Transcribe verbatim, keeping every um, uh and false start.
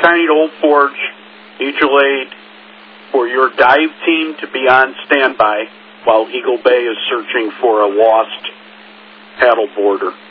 County to Old Forge, mutual aid, for your dive team to be on standby while Eagle Bay is searching for a lost paddle boarder.